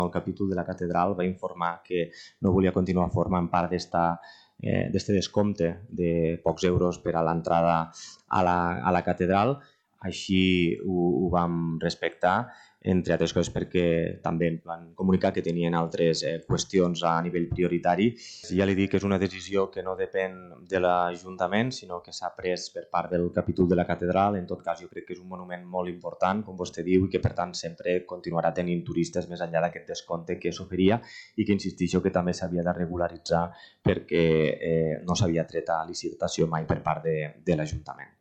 El capítol de la catedral va informar que no volia continuar formant part d'este descompte de pocs euros per a l'entrada a la catedral. Així ho vam respectar, entre altres coses perquè també ens van comunicar que tenien altres qüestions a nivell prioritari. Ja li dic que és una decisió que no depèn de l'Ajuntament, sinó que s'ha pres per part del capítol de la catedral. En tot cas, jo crec que és un monument molt important, com vostè diu, i que per tant sempre continuarà tenint turistes més enllà d'aquest descompte que s'oferia i que insistixo que també s'havia de regularitzar perquè no s'havia tret a licitació mai per part de l'Ajuntament.